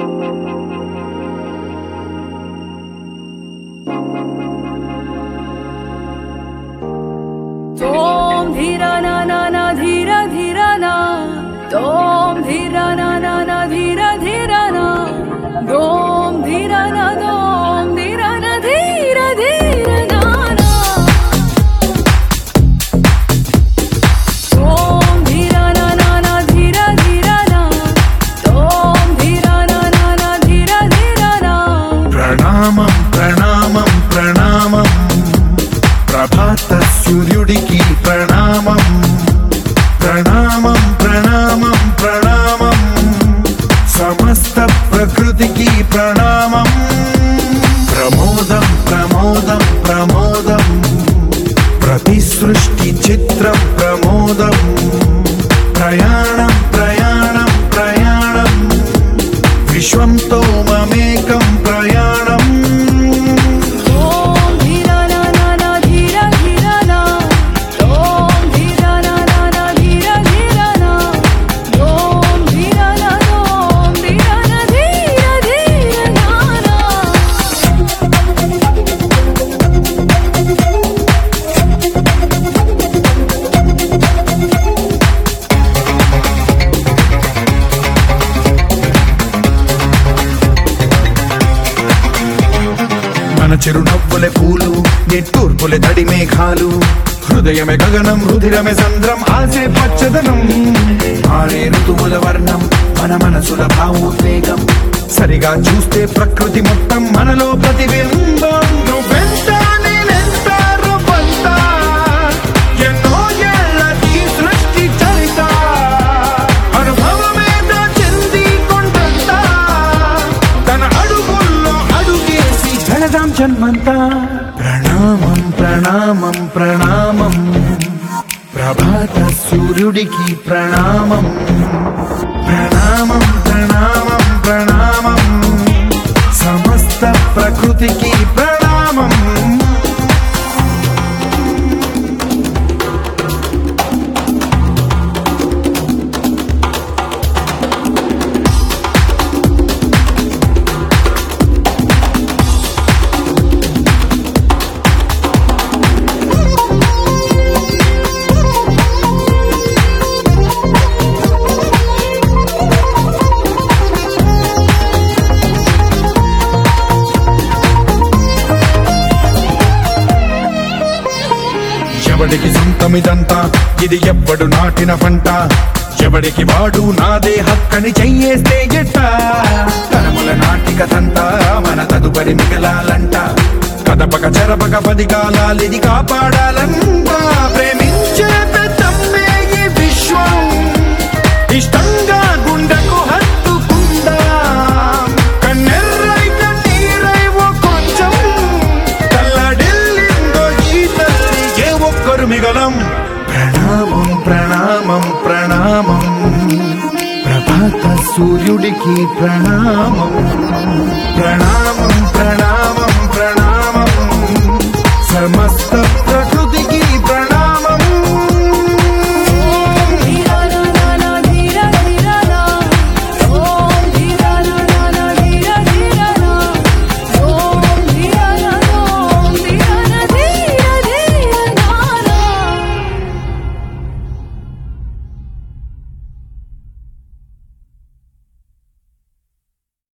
तोम धीरा ना ना ना धीरा धीरा ना तोम धीरा ना ना ना धीरा धीरा ना दोम धीरा ना दोम धीरा ना धीरा धीरा ना ना तोम धीरा ना ना ना धीरा धीरा ना तोम धीरा ना ना ना धीरा धीरा ना ప్రణామం ప్రణామం ప్రణామం ప్రభాత సూర్యుడికి ప్రణామం ప్రణామం ప్రణామం ప్రణామం సమస్త ప్రకృతికి ప్రణామం ప్రమోదం ప్రమోదం ప్రమోదం ప్రతి సృష్టి చిత్రం ప్రమోదం ప్రయాణం ప్రయాణం ప్రయాణం విశ్వంతో మమేకం ప్రయాణం మన చిరునవ్వులే పూలు నిట్టూర్పులే తడి మేఘాలు హృదయమే గగనం రుధిరమే సంద్రం ఆసే పచ్చదనం మారే ఋతువుల వర్ణం మన మనసుల భావోద్వేగం సరిగా చూస్తే ప్రకృతి మొత్తం మనలో ప్రతిబింబం నువ్వెంత నేనెంత రూపంత ఎన్నో ఏళ్ళది సృష్టి చరిత అనుభవమేదో చెంది కొండంత తన అడుగుల్లో అడుగేసి జనదాం జన్మంతా ప్రణామం ప్రణామం ప్రణామం ప్రభాత సూర్యుడికి ప్రణామం ప్రణామం ప్రణామం ప్రణామం సమస్త ప్రకృతికి ప్రణామం ఎవడికి సొంతమిదంతా ఇది ఎవ్వడు నాటిన పంట ఎవడికి వాడు నాదే హక్కని చెయ్యేస్తే ఎట్ట తరముల నాటికతంతా మన తదుపరి మిగలాలంట కదపక చెరపక 10 కాలాలిది కాపాడాలంట ప్రేమించే పెద్దమ్మే ఈ విశ్వం ఇష్టంగా గుండెకు హత్తుకుందా కన్నెర్రై కన్నీరై ఓ కొంచెం కల్లడిల్లిందో ఈ తల్లి ఏ ఒక్కరు మిగలం ప్రణామం ప్రణామం ప్రణామం ప్రభాత సూర్యుడికి ప్రణామం ప్రణామం ప్రణామం ప్రణామం సమస్త